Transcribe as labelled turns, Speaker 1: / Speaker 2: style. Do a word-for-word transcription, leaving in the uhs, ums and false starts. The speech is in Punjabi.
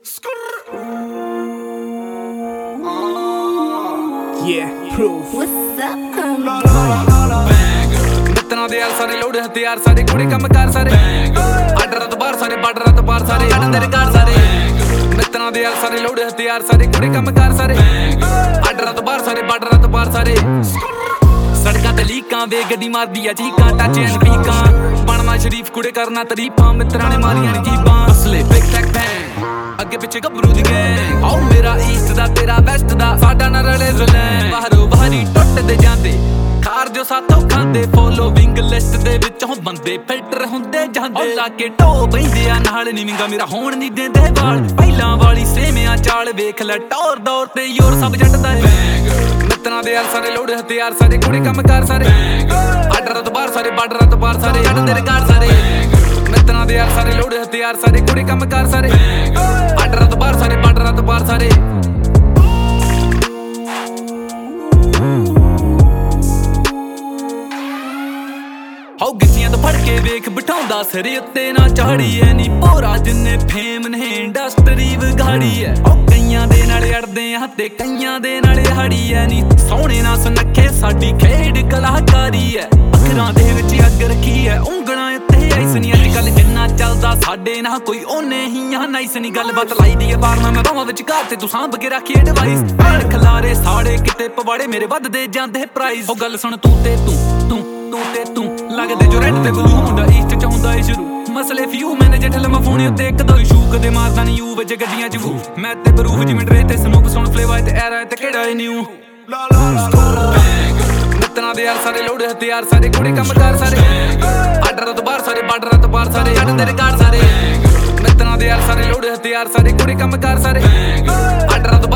Speaker 1: Yeah, proof.
Speaker 2: What's up,
Speaker 3: ਮਿੱਤਰਾਂ ਦੇ ਯਾਰ ਸਾਰੇ ਲੋੜ ਹਥਿਆਰ ਸਾਰੇ ਕੁੜੇ ਕੰਮ ਕਾਰ ਸਾਰੇ ਆਰਡਰਾਂ ਤੋਂ ਬਾਹਰ ਸਾਰੇ ਬਾਰਡਰਾਂ ਤੋਂ ਪਾਰ ਸਾਰੇ ਅੱਡ ਤੇਰੇ ਘਰ ਸਾਰੇ ਮਿੱਤਰਾਂ ਦੇ ਯਾਰ ਸਾਰੇ ਲੋੜ ਹਥਿਆਰ ਸਾਰੇ ਕੁੜੇ ਕੰਮ ਕਾਰ ਸਾਰੇ ਆਰਡਰਾਂ ਤੋਂ ਬਾਹਰ ਸਾਰੇ ਬਾਰਡਰਾਂ ਤੋਂ ਪਾਰ ਸਾਰੇ ਸੜਕਾਂ ਤੇ ਲੀਕਾਂ ਵੇ ਗੱਡੀ ਮਾਰਦੀ ਆ ਚੀਕਾਂ ਟੱਚ ਐਂਡ ਪੀਕਾਂ ਬਣਨਾ ਸ਼ਰੀਫ ਕੁੜੇ ਕਰਨਾ ਤਾਰੀਫਾਂ ਮਿੱਤਰਾਂ ਨੇ ਮਾਰੀਆਂ ਨੇ ਜੀਬਾਂ ਅਸਲੇ ਬਿਗ ਟੈਕ ਬੈਂਗ ਅੱਗੇ ਪਿੱਛੇ ਗੱਭਰੂ ਦੀ ਗੈਂਗ ਆਓ ਮੇਰਾ ਈਸਟ ਦਾ ਤੇਰਾ ਵੈਸਟ ਦਾ ਸਾਡਾ ਨਾ ਰਲੇ ਜ਼ੁਲੈਂ ਬਾਹਰੋਂ ਬਾਹਰੀ ਟੁੱਟਦੇ ਜਾਂਦੇ ਖਾਰ ਜੋ ਸਾਥੋਂ ਖਾਂਦੇ ਫੋਲੋਵਿੰਗ ਲਿਸਟ ਦੇ ਵਿੱਚੋਂ ਬੰਦੇ ਫਿਲਟਰ ਹੁੰਦੇ ਜਾਂਦੇ ਲਾ ਕੇ ਢੋ ਬੈਂਦੇ ਆ ਨਾਲ ਨੀ ਵਿੰਗਾ ਮੇਰਾ ਹੋਣ ਨਹੀਂ ਦਿੰਦੇ ਵਾਲ ਪਹਿਲਾਂ ਵਾਲੀ ਸੇਮਿਆਂ ਚਾਲ ਵੇਖ ਲੈ ਟੌਰ ਦੌਰ ਤੇ ਯੋਰ ਸਭ ਜੱਟਦਾ ਹੈ ਮਿੱਤਰਾਂ ਦੇ ਯਾਰ ਸਾਰੇ ਲੋੜ ਹਥਿਆਰ ਸਾਰੇ ਕੁੜੇ ਕੰਮ ਕਾਰ ਸਾਰੇ ਆਰਡਰਾਂ ਤੋਂ ਬਾਹਰ ਸਾਰੇ ਬਾਰਡਰਾਂ ਤੋਂ ਪਾਰ ਸਾਰੇ ਅੱਡ ਤੇਰੇ ਘਰ ਸਾਰੇ ਮਿੱਤਰਾਂ ਦੇ ਯਾਰ ਸਾਰੇ ਲੋੜ ਹਥਿਆਰ ਸਾਰੇ ਕੁੜੇ ਕੰਮ ਕਾਰ ਸਾਰੇ ਆਰਡਰਾਂ ਤੋਂ ਬਾਹਰ ਸਾਰੇ ਬਾਰਡਰਾਂ ਤੋਂ ਪਾਰ ਸਾਰੇ ਹਾਉ ਗਿੱਟੀਆਂ ਤੋਂ ਫੜ ਕੇ ਵੇਖ ਬਿਠਾਉਂਦਾ ਸਿਰ ਉੱਤੇ ਨਾ ਚਾੜੀ ਐ ਨੀ ਪੋਰਾ ਜਿੰਨੇ ਫੇਮ ਨੇ ਇੰਡਸਟਰੀ ਵਿਗਾੜੀ ਐ ਉਹ ਕਈਆਂ ਦੇ ਨਾਲ ਅੜਦੇ ਆ ਤੇ ਕਈਆਂ ਦੇ ਨਾਲ ਹਾੜੀ ਐ ਨੀ ਸੋਹਣੇ ਨਾ ਸੁਨੱਖੇ ਸਾਡੀ ਖੇਡ ਕਲਾਕਾਰੀ ਐ ਅੱਖਰਾਂ ਦੇ ਵਿੱਚ ਅੱਗ ਰੱਖੀ ਐ ਉਂਗਲਾਂ ਉੱਤੇ ਐਸ ਨੀ ਅੱਜ ਕੱਲ ਜਿੰਨਾ ਚੱਲਦਾ ਸਾਡੇ ਨਾਲ ਕੋਈ ਉਹਨੇ ਹੀ ਆ ਨਾਈਸ ਨੀ ਗੱਲਬਾਤ ਲਾਈ ਦੀ ਐ ਬਾਰਨਾ ਮੈਂ ਬਾਵਾਂ ਵਿੱਚ ਘਰ ਤੇ ਤੂੰ ਸਾਂਭ ਕੇ ਰੱਖੀ ਐਡਵਾਈਸ ਭੈਣ ਖਲਾਰੇ ਸਾੜੇ ਕਿਤੇ ਪਵਾੜੇ ਮੇਰੇ ਵੱਧਦੇ ਜਾਂਦੇ ਪ੍ਰਾਈਜ਼ ਉਹ ਗੱਲ ਸੁਣ ਤੂੰ ਤੇ ਤੂੰ ਤੂੰ ਤੂੰ ਤੇ ਤੂੰ ਲੱਗਦੇ ਜੋ ਰੈਡ ਤੇ ਬਲੂ ਹੁੰਦਾ ਈਸਟ ਚ ਹੁੰਦਾ ਏ ਸ਼ੁਰੂ ਮਸਲੇ ਫਿਊ ਮੈਨੇ ਜੇ ਠਲਮਾ ਫੋਨ ਉੱਤੇ ਇੱਕ ਦੋ ਇਸ਼ੂ ਕਦੇ ਮਾਰਦਾ ਨੀ ਯੂ ਵਿੱਚ ਗੱਡੀਆਂ ਚ ਵੂ ਮੈਂ ਤੇ ਬਰੂਫ ਜਿਵੇਂ ਡਰੇ ਤੇ ਸਮੋਕ ਸੁਣ ਫਲੇਵਰ ਤੇ ਐਰਾ ਤੇ ਕਿਹੜਾ ਏ ਨਿਊ ਮਿੱਤਰਾਂ ਦੇ ਯਾਰ ਸਾਰੇ ਲੋੜ ਹਥਿਆਰ ਸਾਰੇ ਕੁੜੇ ਕੰਮ ਕਾਰ ਸਾਰੇ ਆਰਡਰਾਂ ਤੋਂ ਬਾਹਰ ਸਾਰੇ ਬਾਰਡਰਾਂ ਤੋਂ ਪਾਰ ਸਾਰੇ ਅੱਡ ਤੇਰੇ ਘਰ ਸਾਰੇ ਮਿੱਤਰਾਂ ਦੇ ਯਾਰ ਸਾਰੇ ਲੋੜ ਹਥਿਆਰ ਸਾਰੇ ਕੁੜੇ ਕੰਮ ਕਾਰ ਸਾਰੇ ਆਰਡਰਾਂ ਤੋਂ